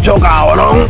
Hacho, cabrón.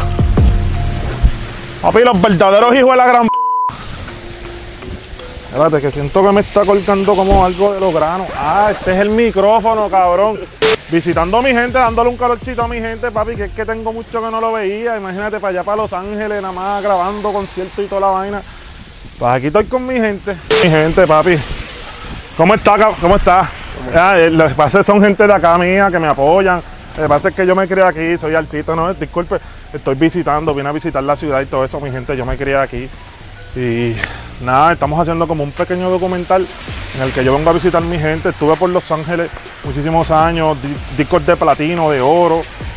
Papi, los verdaderos hijos de la gran... Espérate, que siento que me está colgando como algo de los granos. Ah, este es el micrófono, cabrón. Visitando a mi gente, dándole un calorcito a mi gente, papi, que es que tengo mucho que no lo veía. Imagínate, para allá, para Los Ángeles, nada más grabando conciertos y toda la vaina. Pues aquí estoy con mi gente. Mi gente, papi. ¿Cómo está, cabrón? ¿Cómo está? Lo que pasa es que son gente de acá mía que me apoyan. Lo que pasa es que yo me crié aquí, soy artista, no, disculpe. Estoy visitando, vine a visitar la ciudad y todo eso, mi gente, yo me crié aquí. Y nada, estamos haciendo como un pequeño documental en el que yo vengo a visitar mi gente. Estuve por Los Ángeles muchísimos años, discos de platino, de oro.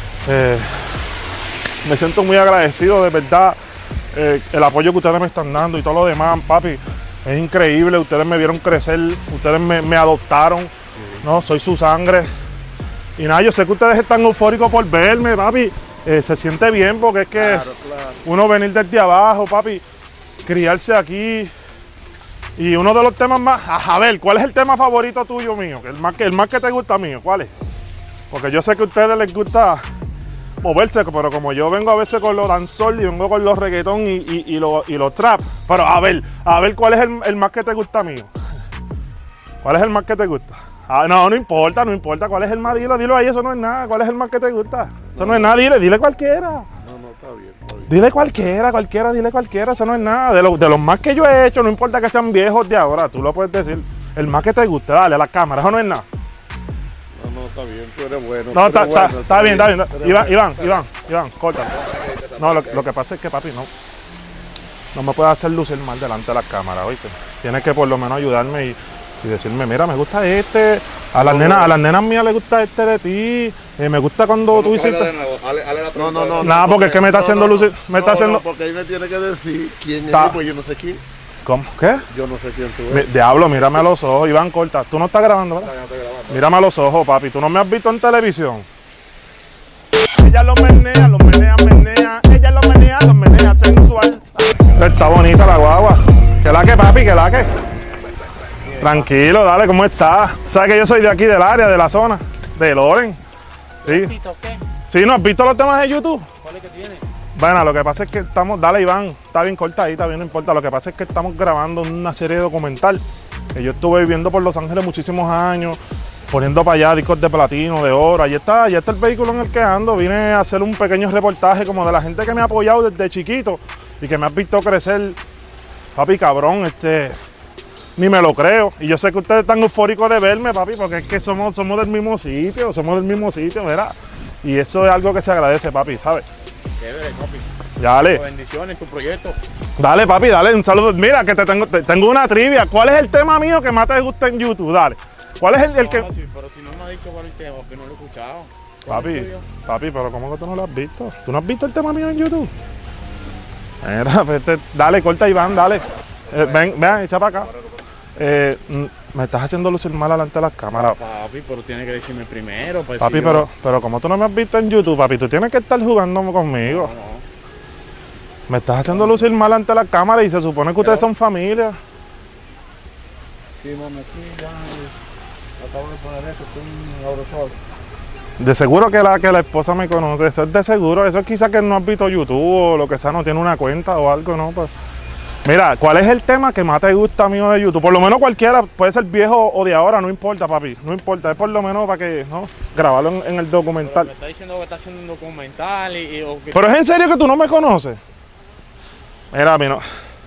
Me siento muy agradecido, de verdad, el apoyo que ustedes me están dando y todo lo demás, papi. Es increíble, ustedes me vieron crecer, ustedes me adoptaron, ¿no? Soy su sangre. Y nada, yo sé que ustedes están eufóricos por verme, papi. Se siente bien porque es que claro. Uno venir desde abajo, papi, criarse aquí. Y uno de los temas más... A ver, ¿cuál es el tema favorito tuyo mío? El más que te gusta mío, ¿cuál es? Porque yo sé que a ustedes les gusta moverse, pero como yo vengo a veces con los dancehall y vengo con los reggaetón y los trap. Pero a ver, ¿cuál es el más que te gusta mío? ¿Cuál es el más que te gusta? Ah, no importa, ¿cuál es el más? Dilo ahí, eso no es nada. ¿Cuál es el más que te gusta? Eso no es nada, dile cualquiera. No, está bien. Dile cualquiera, eso no es nada. De los más que yo he hecho, no importa que sean viejos de ahora, tú lo puedes decir. El más que te guste, dale a la cámara, eso no es nada. No, está bien, tú eres bueno. No, está bien. Iván, córtalo. No, lo que pasa es que, papi, no me puedes hacer lucir mal delante de la cámara, ¿oíste? Tienes que por lo menos ayudarme y decirme, mira, me gusta este, a las nenas mías les gusta este de ti, me gusta cuando tú hiciste... No. Nada, porque es que me está haciendo lucir, haciendo... porque ahí me tiene que decir quién es, pues yo no sé quién. ¿Cómo? ¿Qué? Yo no sé quién tú eres. Diablo, mírame a los ojos, Iván, corta. Tú no estás grabando, ¿verdad? No estoy grabando. Mírame a los ojos, papi, tú no me has visto en televisión. Ella lo menea, ella lo menea sensual. Está bonita la guagua. ¿Qué la que, papi? ¿Qué la que? Tranquilo, dale, ¿cómo estás? ¿Sabes que yo soy de aquí, del área, de la zona? De Loren. Sí. ¿Qué? ¿Sí, no has visto los temas de YouTube? ¿Cuál es que tiene? Bueno, lo que pasa es que estamos... Dale, Iván, está bien cortadita, bien, no importa. Lo que pasa es que estamos grabando una serie documental. Que yo estuve viviendo por Los Ángeles muchísimos años, poniendo para allá discos de platino, de oro. Allí está el vehículo en el que ando. Vine a hacer un pequeño reportaje como de la gente que me ha apoyado desde chiquito y que me ha visto crecer. Papi, cabrón, ni me lo creo. Y yo sé que ustedes están eufóricos de verme, papi, porque es que somos del mismo sitio, ¿verdad? Y eso es algo que se agradece, papi, ¿sabes? Chévere, papi. Dale. Bendiciones, tu proyecto. Dale, papi, dale un saludo. Mira, que tengo una trivia. ¿Cuál es el tema mío que más te gusta en YouTube? Dale. ¿Cuál es el que...? Sí, pero si no me has dicho cuál es el tema, que no lo he escuchado. Papi, pero ¿cómo que tú no lo has visto? ¿Tú no has visto el tema mío en YouTube? Mira, dale, corta, Iván, dale. Ven, echa para acá. Me estás haciendo lucir mal delante de las cámaras. Papi, pero tienes que decirme primero. Pues papi, pero como tú no me has visto en YouTube, papi, tú tienes que estar jugando conmigo. No. Me estás haciendo lucir mal ante la cámara y se supone que ustedes son familia. Sí, mami, aquí ya acabo de poner eso, estoy un abrosol. De seguro que la esposa me conoce, eso es de seguro. Eso es quizás que no has visto YouTube o lo que sea, no tiene una cuenta o algo, ¿no? Pues, mira, ¿cuál es el tema que más te gusta mío de YouTube? Por lo menos cualquiera, puede ser viejo o de ahora, no importa, papi, no importa. Es por lo menos para que, ¿no? Grabarlo en el documental. Pero me está diciendo que está haciendo un documental o que... Pero es en serio que tú no me conoces. Mira, mi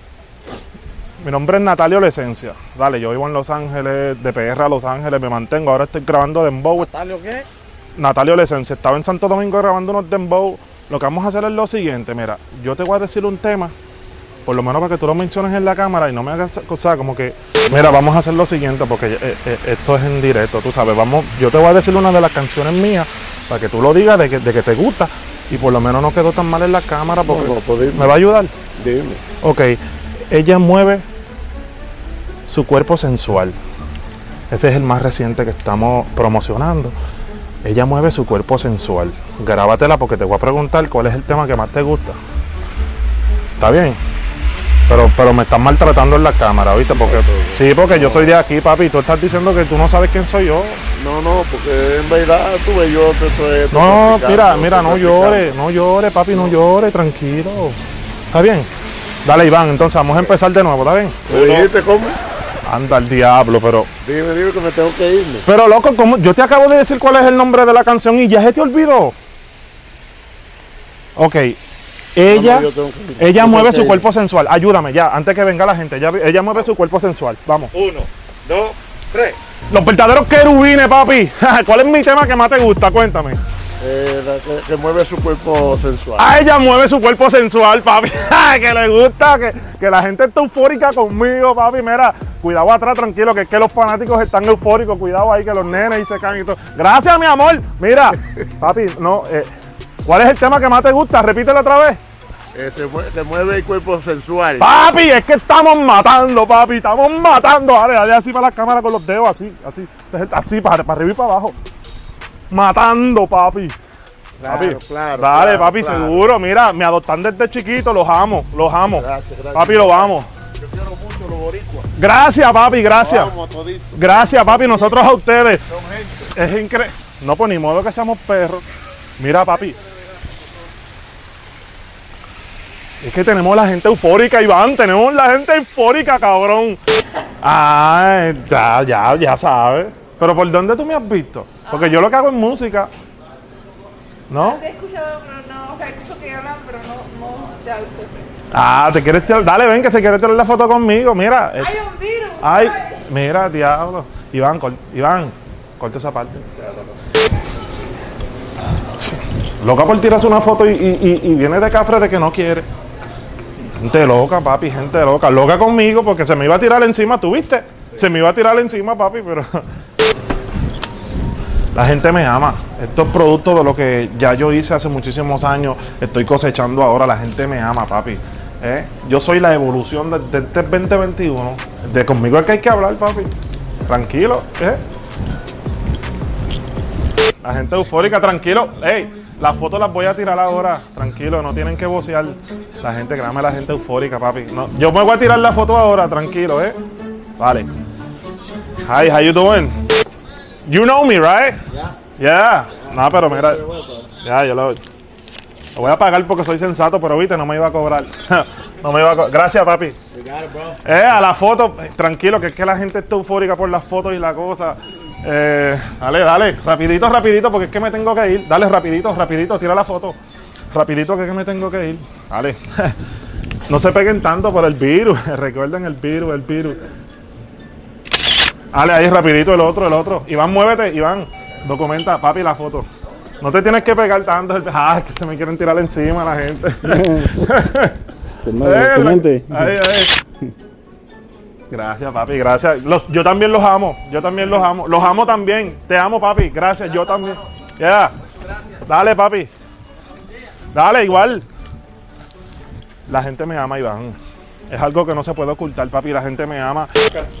nombre es Natalio Lesencia. Dale, yo vivo en Los Ángeles, de PR a Los Ángeles, me mantengo. Ahora estoy grabando dembow. ¿Natalio qué? Natalio Lesencia. Estaba en Santo Domingo grabando unos dembow. Lo que vamos a hacer es lo siguiente, mira, yo te voy a decir un tema, por lo menos para que tú lo menciones en la cámara y no me hagas cosas como que, mira, vamos a hacer lo siguiente porque esto es en directo, tú sabes, yo te voy a decir una de las canciones mías para que tú lo digas de que te gusta y por lo menos no quedó tan mal en la cámara porque ¿me va a ayudar? Dime. Ok, ella mueve su cuerpo sensual. Ese es el más reciente que estamos promocionando. Ella mueve su cuerpo sensual. Grábatela porque te voy a preguntar cuál es el tema que más te gusta. ¿Está bien? Pero me estás maltratando en la cámara, ¿viste? Porque, sí, porque yo soy de aquí, papi, y tú estás diciendo que tú no sabes quién soy yo. No, porque en verdad tuve yo te estoy No, explicando, mira, no llore, papi, no llore, tranquilo. ¿Está bien? Dale, Iván, entonces vamos a empezar de nuevo, ¿está bien? ¿Me dijiste cómo? Anda al diablo, pero... Dime que me tengo que irme. Pero loco, ¿cómo? Yo te acabo de decir cuál es el nombre de la canción y ya se te olvidó. Ok. Ella mueve su cuerpo sensual. Ayúdame ya, antes que venga la gente. Ella mueve su cuerpo sensual. Vamos. 1, 2, 3. Los verdaderos querubines, papi. ¿Cuál es mi tema que más te gusta? Cuéntame. Que mueve su cuerpo sensual. Ella mueve su cuerpo sensual, papi. Que le gusta, que la gente está eufórica conmigo, papi. Mira, cuidado atrás, tranquilo, que es que los fanáticos están eufóricos. Cuidado ahí, que los nenes y se caen y todo. Gracias, mi amor. Mira, papi, no... ¿Cuál es el tema que más te gusta? Repítelo otra vez. Se mueve el cuerpo sensual. Papi, es que estamos matando, papi. Estamos matando. Dale así para la cámara con los dedos, así, para arriba y para abajo. Matando, papi. Claro. Dale, papi, seguro. Mira, me adoptan desde chiquito, los amo. Gracias. Papi, los amo. Yo quiero mucho los boricuas. Gracias, papi, gracias. Los amo toditos. Gracias, papi, nosotros a ustedes. Son gente. Es increíble. No, pues ni modo que seamos perros. Mira, papi. Es que tenemos la gente eufórica, Iván. Tenemos la gente eufórica, cabrón. Ya sabes. Pero ¿por dónde tú me has visto? Porque yo lo que hago es música. ¿No? Te he escuchado, pero no, o sea, escucho que hablan, pero no te auto. ¿te quieres tirar? Dale, ven, que se quiere tirar la foto conmigo, mira. ¡Hay un virus! Ay, mira, diablo. Iván, corta esa parte. Loca por tirarse una foto y viene de cafre de que no quiere. Gente loca, papi, gente loca. Loca conmigo porque se me iba a tirar encima, ¿tú viste? Se me iba a tirar encima, papi, pero... La gente me ama. Esto es producto de lo que ya yo hice hace muchísimos años. Estoy cosechando ahora. La gente me ama, papi. Yo soy la evolución de este 2021. De conmigo es que hay que hablar, papi. Tranquilo, La gente eufórica, tranquilo. Las fotos las voy a tirar ahora. Tranquilo, no tienen que vocear. La gente, créame, la gente eufórica, papi. No, yo me voy a tirar la foto ahora, tranquilo, Vale. Hi, how you doing? You know me, right? Yeah. No, pero mira. Ya, yo lo voy a pagar porque soy sensato, pero viste, no me iba a cobrar. Gracias, papi. A la foto, tranquilo, que es que la gente está eufórica por las fotos y la cosa. Dale, rapidito, porque es que me tengo que ir. Dale, rapidito, tira la foto. Rapidito, que es que me tengo que ir. Dale. No se peguen tanto por el virus. Recuerden el virus. Dale, ahí rapidito el otro. Iván, muévete, Iván. Documenta, papi, la foto. No te tienes que pegar tanto. Es que se me quieren tirar encima la gente. Ahí. Gracias, papi, gracias. Yo también los amo. Los amo también. Te amo, papi. Gracias, yo también. Dale, papi. Dale, igual. La gente me ama, Iván. Es algo que no se puede ocultar, papi. La gente me ama.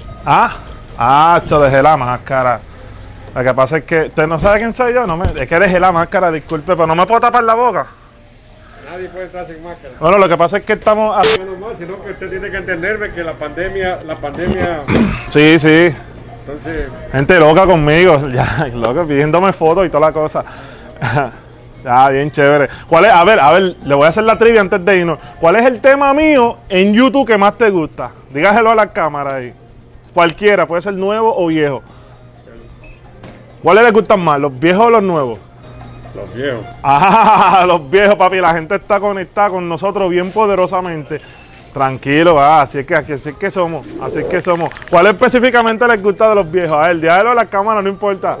Dejé la máscara. Lo que pasa es que... ¿Usted no sabe quién soy yo? Es que dejé la máscara, disculpe, pero no me puedo tapar la boca. Nadie puede estar sin máscara. Bueno, lo que pasa es que estamos... No, sino que usted tiene que entenderme que la pandemia... Sí. Entonces... Gente loca conmigo, ya, loca, pidiéndome fotos y toda la cosa. Ya, bien chévere. ¿Cuál es? A ver, le voy a hacer la trivia antes de irnos. ¿Cuál es el tema mío en YouTube que más te gusta? Dígaselo a la cámara ahí. Cualquiera, puede ser nuevo o viejo. ¿Cuáles les gustan más, los viejos o los nuevos? Los viejos. Los viejos, papi. La gente está conectada con nosotros bien poderosamente. Tranquilo, así es que somos. ¿Cuál específicamente les gusta de los viejos? A ver, dígalo a la cámara, no importa.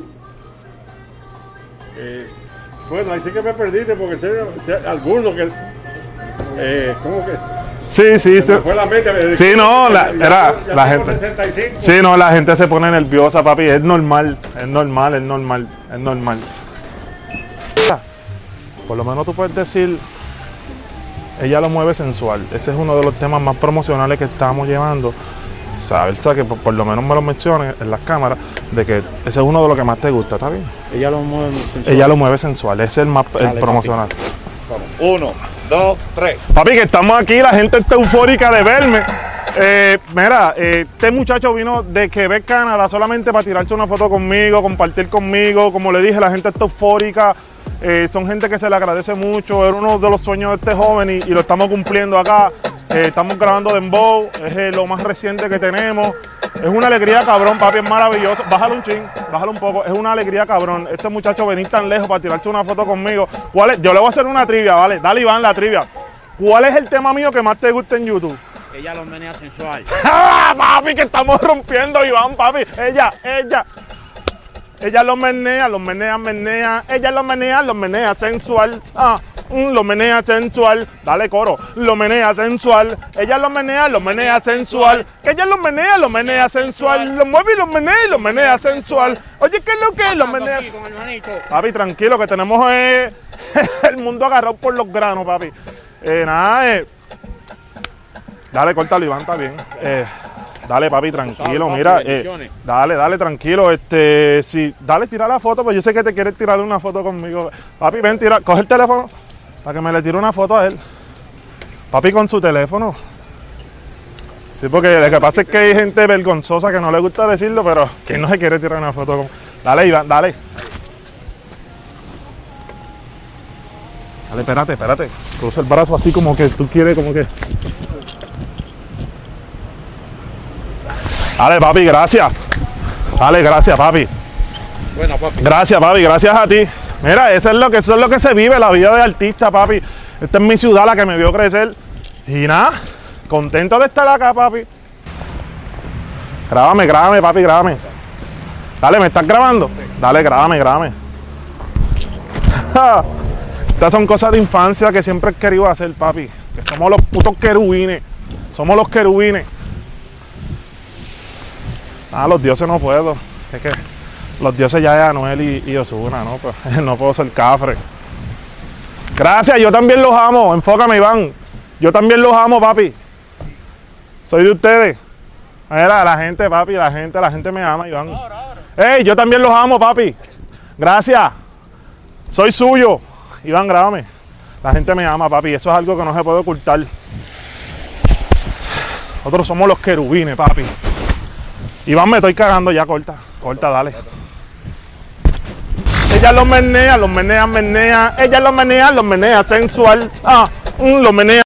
Bueno, ahí sí que me perdiste porque sé algunos que... ¿cómo que? Sí. Se me fue la mente. Sí, no, la gente. 65. Sí, no, la gente se pone nerviosa, papi. Es normal. Por lo menos tú puedes decir, ella lo mueve sensual. Ese es uno de los temas más promocionales que estamos llevando. Sabes que por lo menos me lo menciones en las cámaras, de que ese es uno de los que más te gusta, ¿está bien? Ella lo mueve sensual. Ella lo mueve sensual, ese es el más promocional. Vamos. 1, 2, 3. Papi, que estamos aquí, la gente está eufórica de verme. Mira, este muchacho vino de Quebec, Canadá, solamente para tirarse una foto conmigo, compartir conmigo. Como le dije, la gente está eufórica. Son gente que se le agradece mucho. Era uno de los sueños de este joven y lo estamos cumpliendo acá. Estamos grabando Dembow, es lo más reciente que tenemos. Es una alegría, cabrón, papi, es maravilloso. Bájalo un chin, bájalo un poco. Es una alegría, cabrón. Este muchacho venir tan lejos para tirarse una foto conmigo. ¿Cuál es? Yo le voy a hacer una trivia, ¿vale? Dale, Iván, la trivia. ¿Cuál es el tema mío que más te gusta en YouTube? Ella lo menea sensual. ¡Ah, papi, que estamos rompiendo, Iván, papi! Ella lo menea, menea. Ella lo menea sensual. Lo menea sensual. Dale, coro. Lo menea sensual. Ella lo menea sensual. Que ella lo menea sensual. Lo mueve y lo menea sensual. Oye, ¿qué es lo que es? Lo menea. Papi, tranquilo, que tenemos el mundo agarrado por los granos, papi. Dale, córtalo, Iván, está bien. Dale, papi, tranquilo, mira. Dale, tranquilo. Sí, dale, tira la foto, pues yo sé que te quieres tirar una foto conmigo. Papi, ven, coge el teléfono para que me le tire una foto a él. Papi, con su teléfono. Sí, porque lo que pasa es que hay gente vergonzosa que no le gusta decirlo, pero que no se quiere tirar una foto con. Dale, Iván, dale. Dale, espérate. Cruza el brazo así como que tú quieres, como que. Dale, papi, gracias. Dale, gracias, papi. Bueno, papi. Gracias, papi, gracias a ti. Mira, eso es lo que se vive, la vida de artista, papi. Esta es mi ciudad, la que me vio crecer. Y nada, contento de estar acá, papi. Grábame, papi, grábame. Dale, ¿me estás grabando? Dale, grábame. Estas son cosas de infancia que siempre he querido hacer, papi. Que somos los putos querubines. Somos los querubines. Los dioses no puedo. Es que los dioses ya es Anuel y Ozuna, ¿no? Pues, no puedo ser cafre. Gracias, yo también los amo. Enfócame, Iván. Yo también los amo, papi. Soy de ustedes. Mira, la gente, papi, la gente me ama, Iván. Ey, yo también los amo, papi. Gracias. Soy suyo. Iván, grábame. La gente me ama, papi. Eso es algo que no se puede ocultar. Nosotros somos los querubines, papi. Iván, me estoy cagando ya, corta, dale. Ella lo menea. Ella lo menea sensual. Lo menea.